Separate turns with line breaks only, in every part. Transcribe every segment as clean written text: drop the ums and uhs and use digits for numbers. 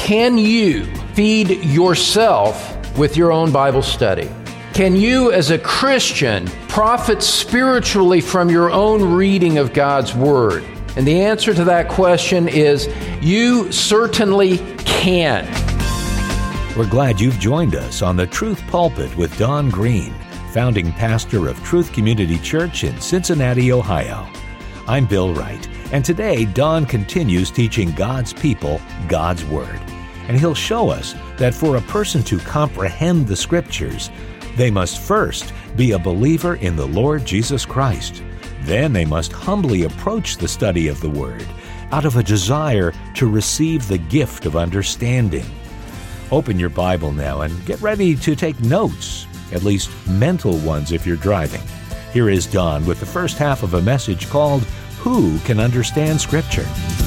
Can you feed yourself with your own Bible study? Can you, as a Christian, profit spiritually from your own reading of God's Word? And the answer to that question is, you certainly can.
We're glad you've joined us on the Truth Pulpit with Don Green, founding pastor of Truth Community Church in Cincinnati, Ohio. I'm Bill Wright, and today Don continues teaching God's people God's Word. And he'll show us that for a person to comprehend the Scriptures, they must first be a believer in the Lord Jesus Christ. Then they must humbly approach the study of the Word out of a desire to receive the gift of understanding. Open your Bible now and get ready to take notes, at least mental ones if you're driving. Here is Don with the first half of a message called, Who Can Understand Scripture?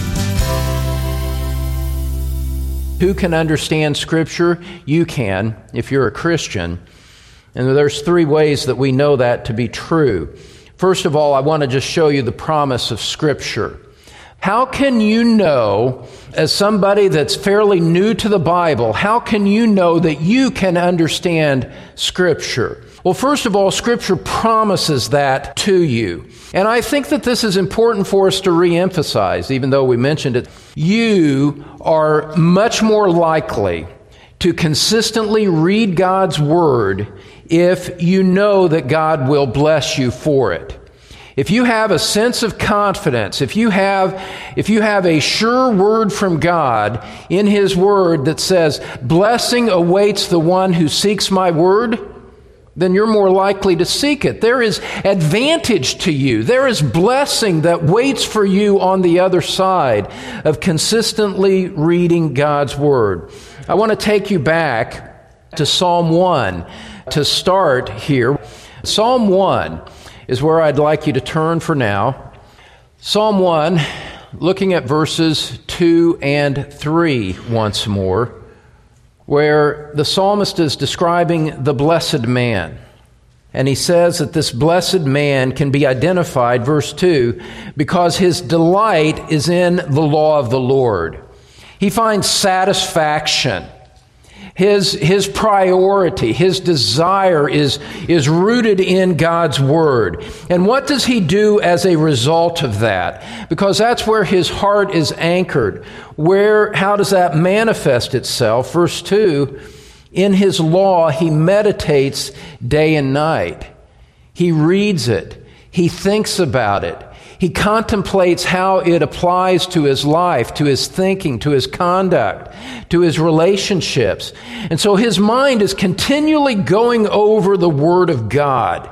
Who can understand Scripture? You can, if you're a Christian. And there's three ways that we know that to be true. First of all, I want to just show you the promise of Scripture. How can you know, as somebody that's fairly new to the Bible, how can you know that you can understand Scripture? Well, first of all, Scripture promises that to you. And I think that this is important for us to reemphasize, even though we mentioned it. You are much more likely to consistently read God's Word if you know that God will bless you for it. If you have a sense of confidence, if you have a sure word from God in His Word that says, blessing awaits the one who seeks my word, then you're more likely to seek it. There is advantage to you. There is blessing that waits for you on the other side of consistently reading God's Word. I want to take you back to Psalm 1 to start here. Psalm 1 is where I'd like you to turn for now. Psalm 1, looking at verses 2 and 3 once more, where the psalmist is describing the blessed man. And he says that this blessed man can be identified, verse 2, because his delight is in the law of the Lord. He finds satisfaction. His priority, his desire is rooted in God's Word. And what does he do as a result of that? Because that's where his heart is anchored. How does that manifest itself? Verse 2, in his law he meditates day and night. He reads it. He thinks about it. He contemplates how it applies to his life, to his thinking, to his conduct, to his relationships. And so his mind is continually going over the Word of God.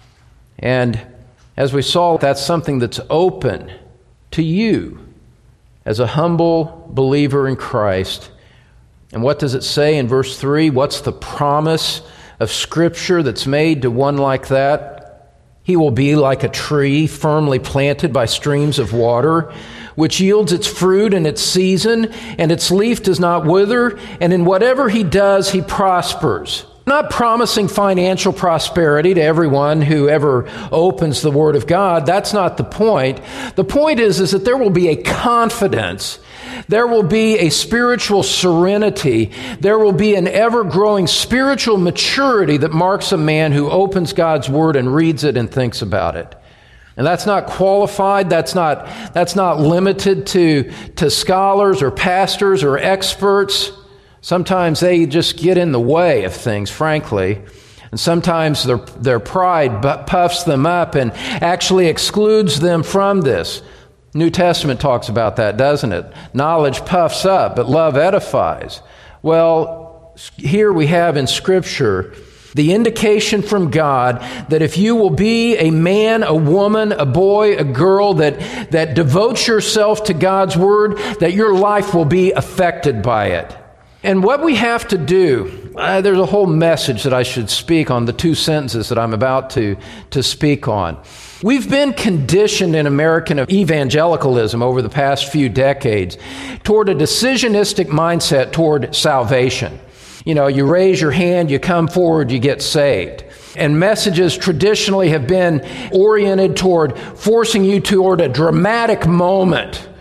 And as we saw, that's something that's open to you as a humble believer in Christ. And what does it say in verse 3? What's the promise of Scripture that's made to one like that? He will be like a tree firmly planted by streams of water, which yields its fruit in its season, and its leaf does not wither, and in whatever he does, he prospers. Not promising financial prosperity to everyone who ever opens the Word of God. That's not the point. The point is that there will be a confidence. There will be a spiritual serenity. There will be an ever-growing spiritual maturity that marks a man who opens God's Word and reads it and thinks about it. And that's not qualified. That's not limited to scholars or pastors or experts. Sometimes they just get in the way of things, frankly. And sometimes their pride puffs them up and actually excludes them from this. New Testament talks about that, doesn't it? Knowledge puffs up, but love edifies. Well, here we have in Scripture the indication from God that if you will be a man, a woman, a boy, a girl that devotes yourself to God's Word, that your life will be affected by it. And what we have to do, there's a whole message that I should speak on the two sentences that I'm about to speak on. We've been conditioned in American evangelicalism over the past few decades toward a decisionistic mindset toward salvation. You know, you raise your hand, you come forward, you get saved. And messages traditionally have been oriented toward forcing you toward a dramatic moment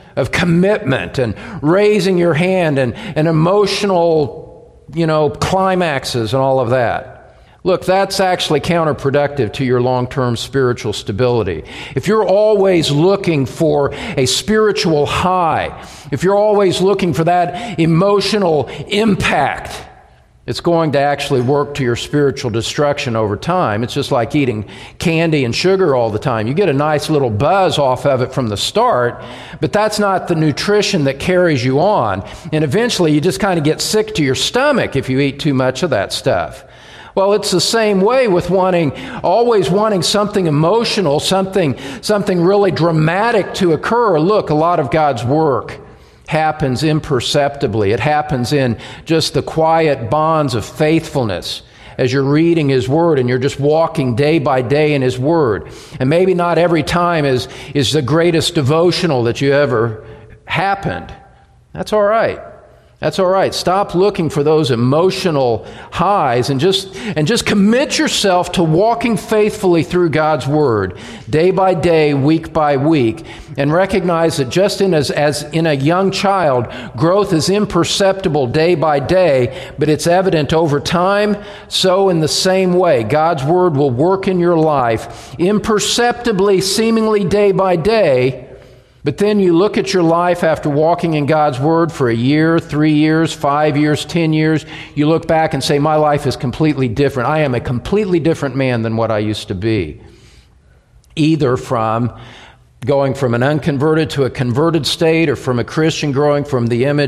of commitment and raising your hand and emotional, climaxes and all of that. Look, that's actually counterproductive to your long-term spiritual stability. If you're always looking for a spiritual high, if you're always looking for that emotional impact, it's going to actually work to your spiritual destruction over time. It's just like eating candy and sugar all the time. You get a nice little buzz off of it from the start, but that's not the nutrition that carries you on. And eventually you just kind of get sick to your stomach if you eat too much of that stuff. Well, it's the same way with always wanting something emotional, something really dramatic to occur. Look, a lot of God's work happens imperceptibly. It happens in just the quiet bonds of faithfulness as you're reading His Word and you're just walking day by day in His Word. And maybe not every time is the greatest devotional that you ever happened. That's all right. That's all right. Stop looking for those emotional highs and just commit yourself to walking faithfully through God's Word day by day, week by week, and recognize that just as in a young child, growth is imperceptible day by day, but it's evident over time. So in the same way, God's Word will work in your life imperceptibly, seemingly day by day. But then you look at your life after walking in God's Word for a year, 3 years, 5 years, 10 years. You look back and say, my life is completely different. I am a completely different man than what I used to be. Either from going from an unconverted to a converted state, or from a Christian growing from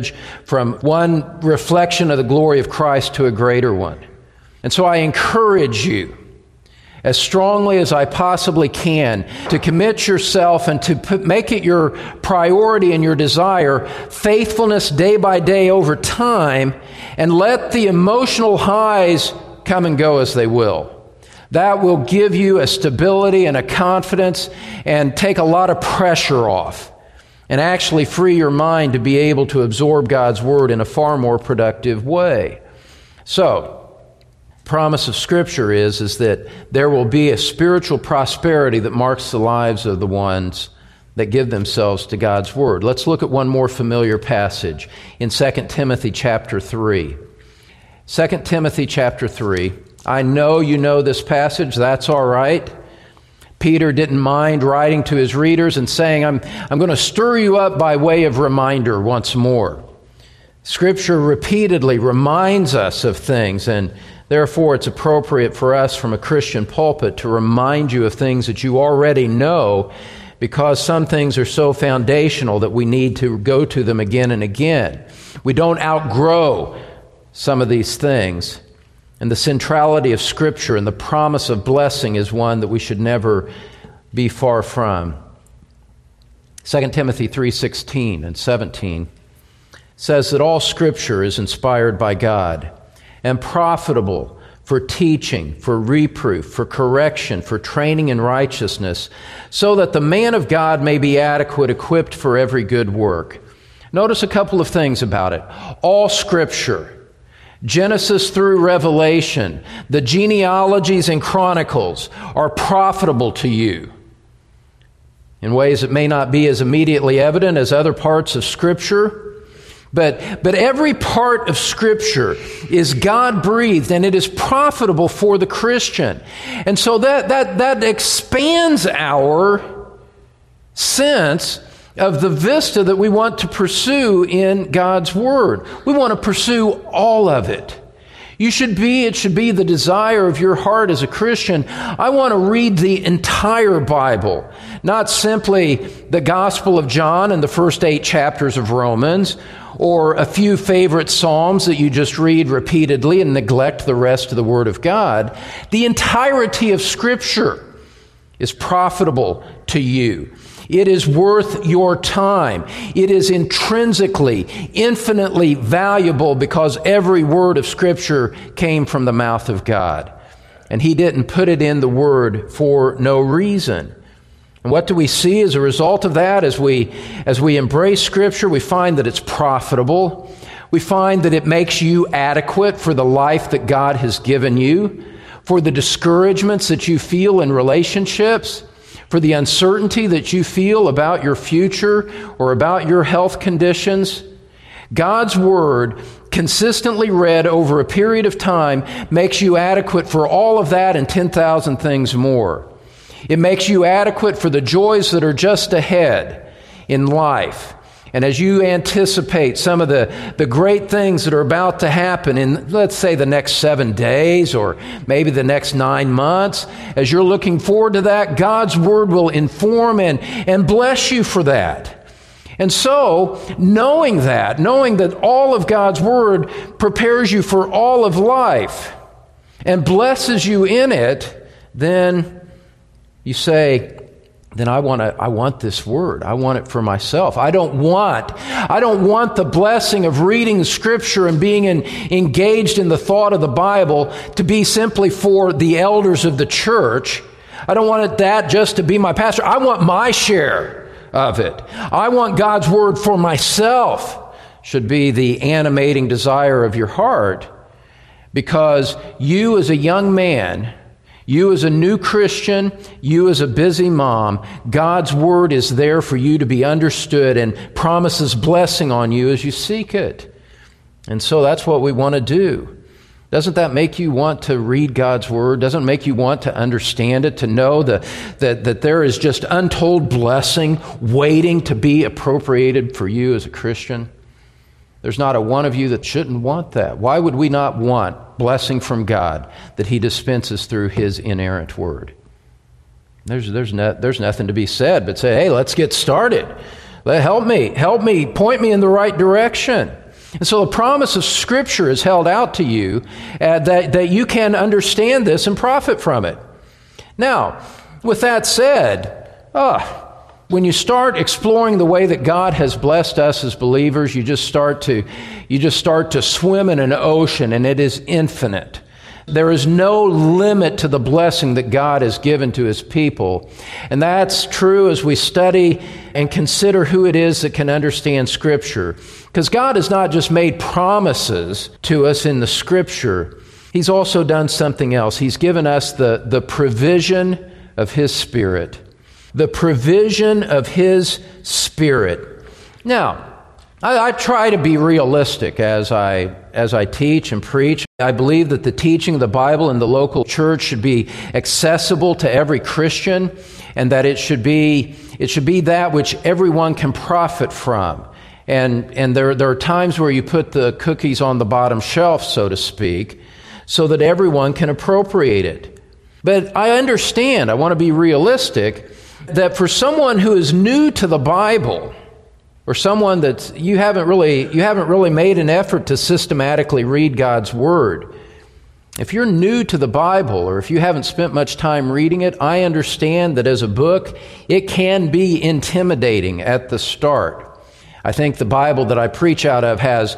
one reflection of the glory of Christ to a greater one. And so I encourage you, as strongly as I possibly can, to commit yourself and to make it your priority and your desire, faithfulness day by day over time, and let the emotional highs come and go as they will. That will give you a stability and a confidence and take a lot of pressure off and actually free your mind to be able to absorb God's Word in a far more productive way. So, promise of Scripture is that there will be a spiritual prosperity that marks the lives of the ones that give themselves to God's Word. Let's look at one more familiar passage in 2 Timothy chapter 3. 2 Timothy chapter 3. I know you know this passage. That's all right. Peter didn't mind writing to his readers and saying, I'm going to stir you up by way of reminder once more. Scripture repeatedly reminds us of things, and therefore, it's appropriate for us from a Christian pulpit to remind you of things that you already know, because some things are so foundational that we need to go to them again and again. We don't outgrow some of these things. And the centrality of Scripture and the promise of blessing is one that we should never be far from. 2 Timothy 3:16 and 17 says that all Scripture is inspired by God and profitable for teaching, for reproof, for correction, for training in righteousness, so that the man of God may be adequate, equipped for every good work. Notice a couple of things about it. All Scripture, Genesis through Revelation, the genealogies and chronicles, are profitable to you in ways that may not be as immediately evident as other parts of Scripture. But every part of Scripture is God-breathed, and it is profitable for the Christian. And so that expands our sense of the vista that we want to pursue in God's Word. We want to pursue all of it. It should be the desire of your heart as a Christian. I want to read the entire Bible, not simply the Gospel of John and the first 8 chapters of Romans, or a few favorite Psalms that you just read repeatedly and neglect the rest of the Word of God. The entirety of Scripture is profitable to you. It is worth your time. It is intrinsically, infinitely valuable because every word of Scripture came from the mouth of God. And He didn't put it in the Word for no reason. And what do we see as a result of that? As we embrace Scripture, we find that it's profitable. We find that it makes you adequate for the life that God has given you, for the discouragements that you feel in relationships, for the uncertainty that you feel about your future or about your health conditions, God's Word, consistently read over a period of time, makes you adequate for all of that and 10,000 things more. It makes you adequate for the joys that are just ahead in life. And as you anticipate some of the great things that are about to happen in, let's say, the next 7 days or maybe the next 9 months, as you're looking forward to that, God's Word will inform and bless you for that. And so, knowing that all of God's Word prepares you for all of life and blesses you in it, then you say, then I want this Word. I want it for myself. I don't want the blessing of reading Scripture and being engaged in the thought of the Bible to be simply for the elders of the church. I don't want that just to be my pastor. I want my share of it. I want God's Word for myself, should be the animating desire of your heart, because you as a young man, you as a new Christian, you as a busy mom, God's Word is there for you to be understood and promises blessing on you as you seek it. And so that's what we want to do. Doesn't that make you want to read God's Word? Doesn't it make you want to understand it, to know that there is just untold blessing waiting to be appropriated for you as a Christian? There's not a one of you that shouldn't want that. Why would we not want blessing from God that He dispenses through His inerrant Word? There's nothing to be said but say, hey, let's get started. Help me, point me in the right direction. And so the promise of Scripture is held out to you that you can understand this and profit from it. Now, with that said, when you start exploring the way that God has blessed us as believers, you just start to swim in an ocean, and it is infinite. There is no limit to the blessing that God has given to His people. And that's true as we study and consider who it is that can understand Scripture. Because God has not just made promises to us in the Scripture, He's also done something else. He's given us the provision of His Spirit. The provision of His Spirit. Now, I try to be realistic as I teach and preach. I believe that the teaching of the Bible in the local church should be accessible to every Christian, and that it should be that which everyone can profit from. And there are times where you put the cookies on the bottom shelf, so to speak, so that everyone can appropriate it. But I understand, I want to be realistic, that for someone who is new to the Bible, or someone that you haven't really made an effort to systematically read God's Word, if you're new to the Bible, or if you haven't spent much time reading it, I understand that as a book, it can be intimidating at the start. I think the Bible that I preach out of has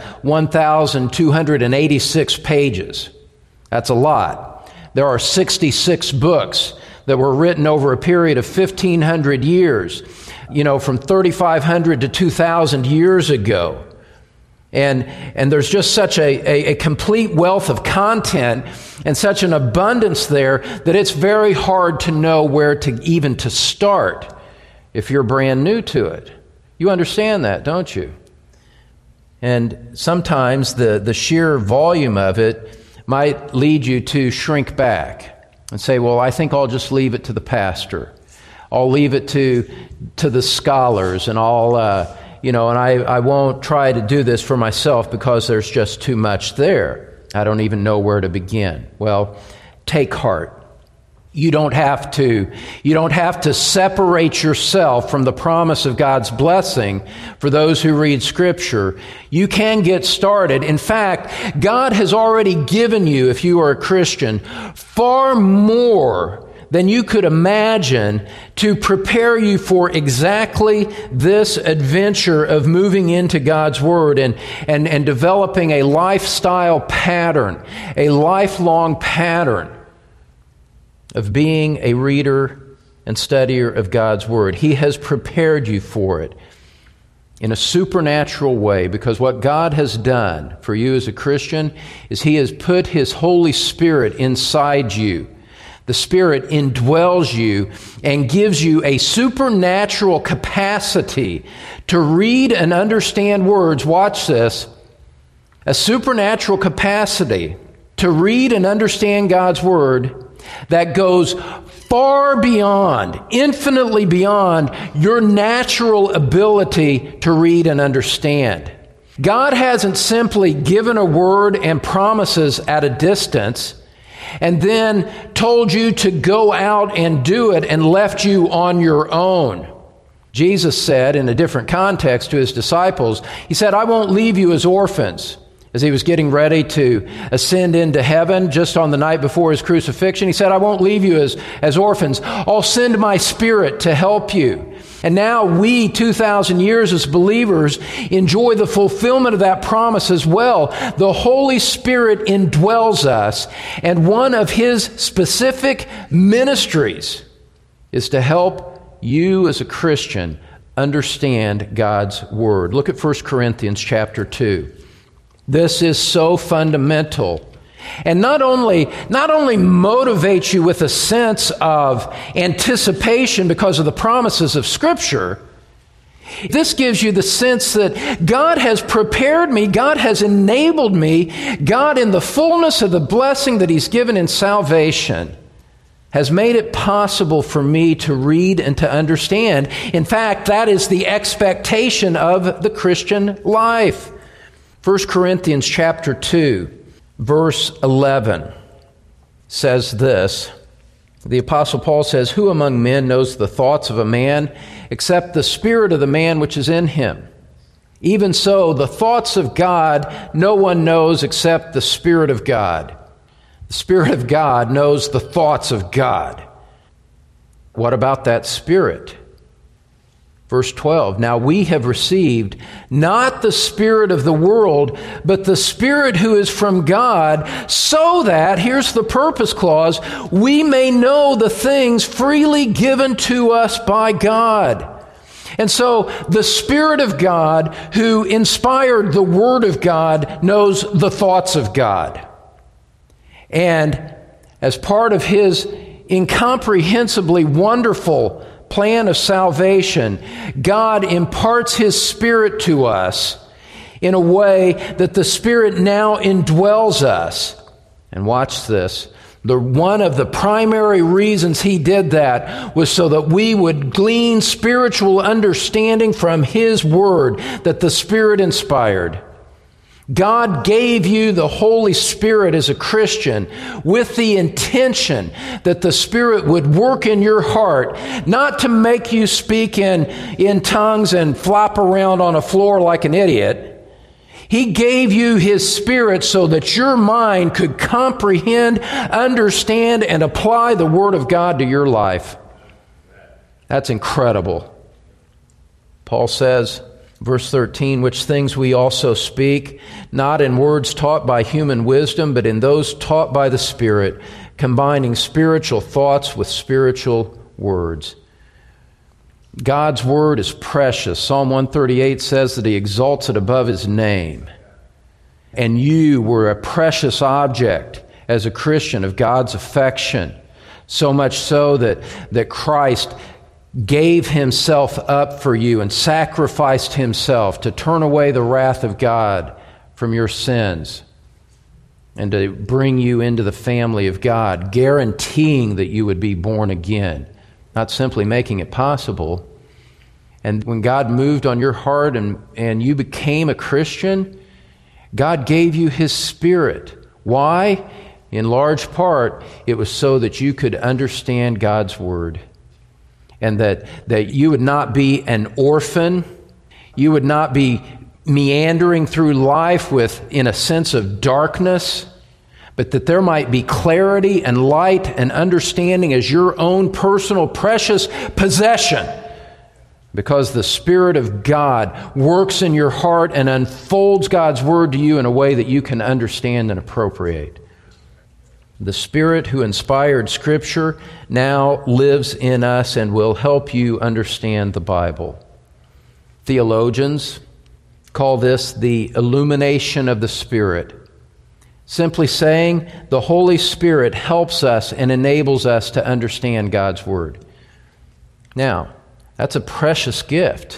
1,286 pages. That's a lot. There are 66 books that were written over a period of 1,500 years, from 3,500 to 2,000 years ago. And there's just such a complete wealth of content and such an abundance there that it's very hard to know where to start if you're brand new to it. You understand that, don't you? And sometimes the sheer volume of it might lead you to shrink back and say, well, I think I'll just leave it to the pastor. I'll leave it to the scholars, and I won't try to do this for myself because there's just too much there. I don't even know where to begin. Well, take heart. You don't have to separate yourself from the promise of God's blessing for those who read Scripture. You can get started. In fact, God has already given you, if you are a Christian, far more than you could imagine to prepare you for exactly this adventure of moving into God's Word and developing a lifestyle pattern, a lifelong pattern of being a reader and studier of God's Word. He has prepared you for it in a supernatural way, because what God has done for you as a Christian is He has put His Holy Spirit inside you The Spirit indwells you and gives you a supernatural capacity to read and understand words. Watch this. A supernatural capacity to read and understand God's Word that goes far beyond, infinitely beyond your natural ability to read and understand. God hasn't simply given a word and promises at a distance and then told you to go out and do it and left you on your own. Jesus said in a different context to his disciples, he said, I won't leave you as orphans. As he was getting ready to ascend into heaven just on the night before his crucifixion, he said, I won't leave you as orphans. I'll send my Spirit to help you. And now we, 2,000 years as believers, enjoy the fulfillment of that promise as well. The Holy Spirit indwells us, and one of his specific ministries is to help you as a Christian understand God's Word. Look at 1 Corinthians chapter 2. This is so fundamental. And not only motivates you with a sense of anticipation because of the promises of Scripture, this gives you the sense that God has prepared me, God has enabled me, God in the fullness of the blessing that He's given in salvation has made it possible for me to read and to understand. In fact, that is the expectation of the Christian life. 1 Corinthians chapter 2, verse 11 says this. The Apostle Paul says, Who among men knows the thoughts of a man except the spirit of the man which is in him? Even so, the thoughts of God no one knows except the Spirit of God. The Spirit of God knows the thoughts of God. What about that Spirit? Verse 12, Now we have received not the spirit of the world, but the Spirit who is from God, so that, here's the purpose clause, we may know the things freely given to us by God. And so the Spirit of God who inspired the Word of God knows the thoughts of God. And as part of His incomprehensibly wonderful plan of salvation, God imparts His Spirit to us in a way that the Spirit now indwells us. And watch this. One of the primary reasons He did that was so that we would glean spiritual understanding from His Word that the Spirit inspired. God gave you the Holy Spirit as a Christian with the intention that the Spirit would work in your heart, not to make you speak in tongues and flop around on a floor like an idiot. He gave you His Spirit so that your mind could comprehend, understand, and apply the Word of God to your life. That's incredible. Paul says, Verse 13, which things we also speak, not in words taught by human wisdom, but in those taught by the Spirit, combining spiritual thoughts with spiritual words. God's Word is precious. Psalm 138 says that He exalts it above His name. And you were a precious object as a Christian of God's affection, so much so that Christ gave Himself up for you and sacrificed Himself to turn away the wrath of God from your sins and to bring you into the family of God, guaranteeing that you would be born again, not simply making it possible. And when God moved on your heart and you became a Christian, God gave you His Spirit. Why? In large part, it was so that you could understand God's Word. And that you would not be an orphan. You would not be meandering through life in a sense of darkness, but that there might be clarity and light and understanding as your own personal precious possession, because the Spirit of God works in your heart and unfolds God's Word to you in a way that you can understand and appropriate. The Spirit who inspired Scripture now lives in us and will help you understand the Bible. Theologians call this the illumination of the Spirit. Simply saying, the Holy Spirit helps us and enables us to understand God's Word. Now, that's a precious gift.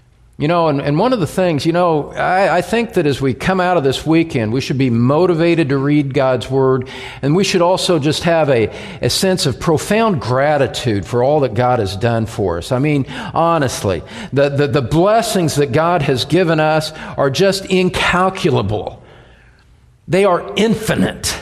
And one of the things, I think that as we come out of this weekend, we should be motivated to read God's Word, and we should also just have a sense of profound gratitude for all that God has done for us. I mean, honestly, the blessings that God has given us are just incalculable. They are infinite.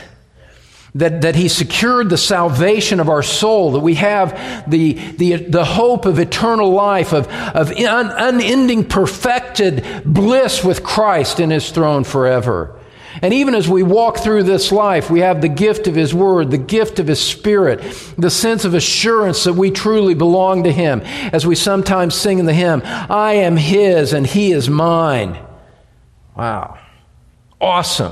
That He secured the salvation of our soul, that we have the hope of eternal life, of unending perfected bliss with Christ in His throne forever. And even as we walk through this life, we have the gift of His Word, the gift of His Spirit, the sense of assurance that we truly belong to Him, as we sometimes sing in the hymn, I am His and He is mine. Wow. Awesome.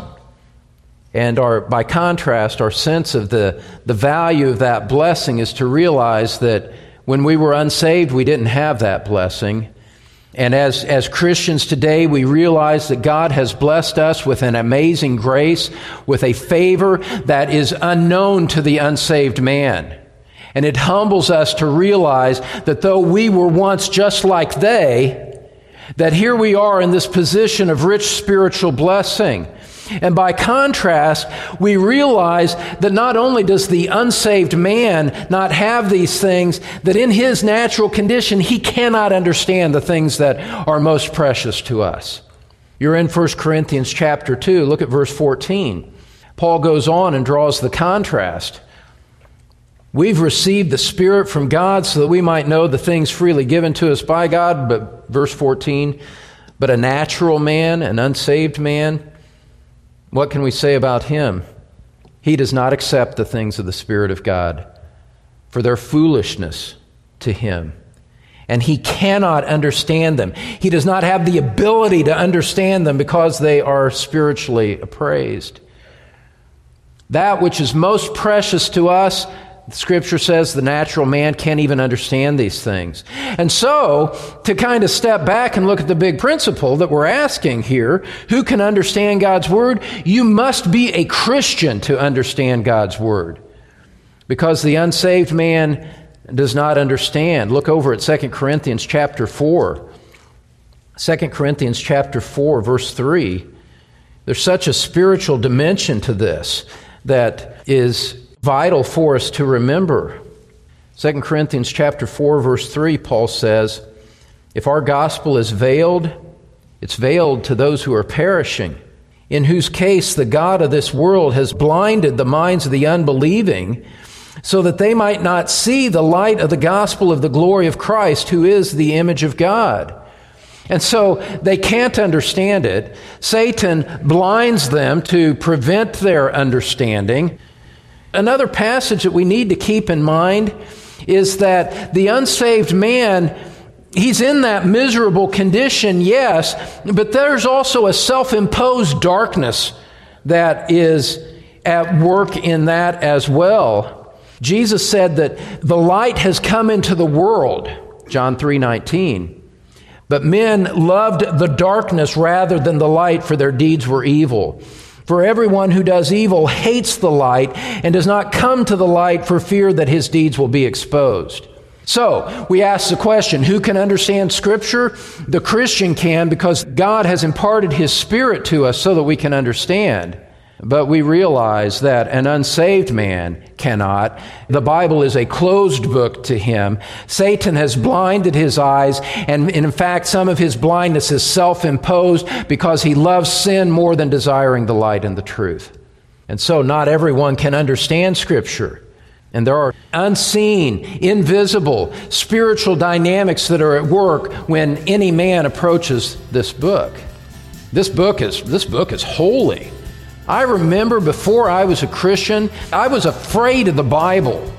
And by contrast, our sense of the value of that blessing is to realize that when we were unsaved, we didn't have that blessing. And as Christians today, we realize that God has blessed us with an amazing grace, with a favor that is unknown to the unsaved man. And it humbles us to realize that though we were once just like they, that here we are in this position of rich spiritual blessing. And by contrast, we realize that not only does the unsaved man not have these things, that in his natural condition, he cannot understand the things that are most precious to us. You're in 1 Corinthians chapter 2. Look at verse 14. Paul goes on and draws the contrast. We've received the Spirit from God so that we might know the things freely given to us by God. But verse 14, but a natural man, an unsaved man, what can we say about him? He does not accept the things of the Spirit of God, for they're foolishness to him, and he cannot understand them. He does not have the ability to understand them because they are spiritually appraised. That which is most precious to us, the Scripture says the natural man can't even understand these things. And so, to kind of step back and look at the big principle that we're asking here, who can understand God's Word? You must be a Christian to understand God's Word, because the unsaved man does not understand. Look over at 2 Corinthians chapter 4. 2 Corinthians chapter 4, verse 3. There's such a spiritual dimension to this that is vital for us to remember. 2 Corinthians chapter 4, verse 3, Paul says, if our gospel is veiled, it's veiled to those who are perishing, in whose case the God of this world has blinded the minds of the unbelieving, so that they might not see the light of the gospel of the glory of Christ, who is the image of God. And so they can't understand it. Satan blinds them to prevent their understanding. Another passage that we need to keep in mind is that the unsaved man, he's in that miserable condition, yes, but there's also a self-imposed darkness that is at work in that as well. Jesus said that the light has come into the world, John 3:19, but men loved the darkness rather than the light, for their deeds were evil. For everyone who does evil hates the light and does not come to the light for fear that his deeds will be exposed. So, we ask the question, who can understand Scripture? The Christian can, because God has imparted His Spirit to us so that we can understand. But we realize that an unsaved man cannot. The Bible is a closed book to him. Satan has blinded his eyes, and in fact, some of his blindness is self-imposed because he loves sin more than desiring the light and the truth. And so not everyone can understand Scripture. And there are unseen, invisible, spiritual dynamics that are at work when any man approaches this book. This book is holy. I remember before I was a Christian, I was afraid of the Bible.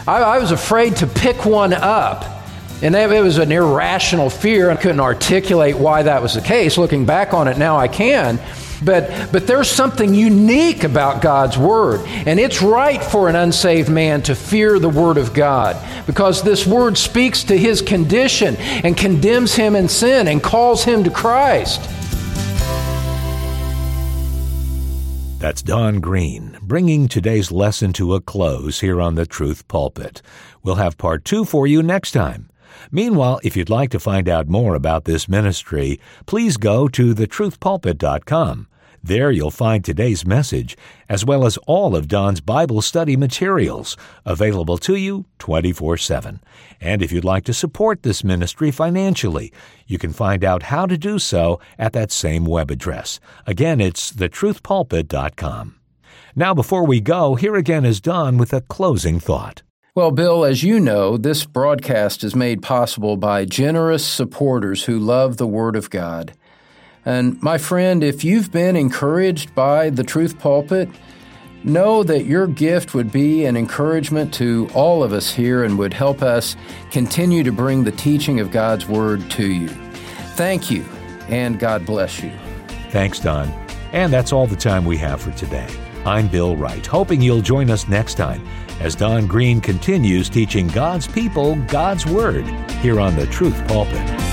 I was afraid to pick one up. And it was an irrational fear. I couldn't articulate why that was the case. Looking back on it now, I can. But there's something unique about God's Word. And it's right for an unsaved man to fear the Word of God, because this Word speaks to his condition and condemns him in sin and calls him to Christ.
That's Don Green, bringing today's lesson to a close here on the Truth Pulpit. We'll have part 2 for you next time. Meanwhile, if you'd like to find out more about this ministry, please go to thetruthpulpit.com. There you'll find today's message, as well as all of Don's Bible study materials, available to you 24/7. And if you'd like to support this ministry financially, you can find out how to do so at that same web address. Again, it's thetruthpulpit.com. Now, before we go, here again is Don with a closing thought.
Well, Bill, as you know, this broadcast is made possible by generous supporters who love the Word of God. And my friend, if you've been encouraged by the Truth Pulpit, know that your gift would be an encouragement to all of us here and would help us continue to bring the teaching of God's Word to you. Thank you, and God bless you.
Thanks, Don. And that's all the time we have for today. I'm Bill Wright, hoping you'll join us next time as Don Green continues teaching God's people God's Word here on the Truth Pulpit.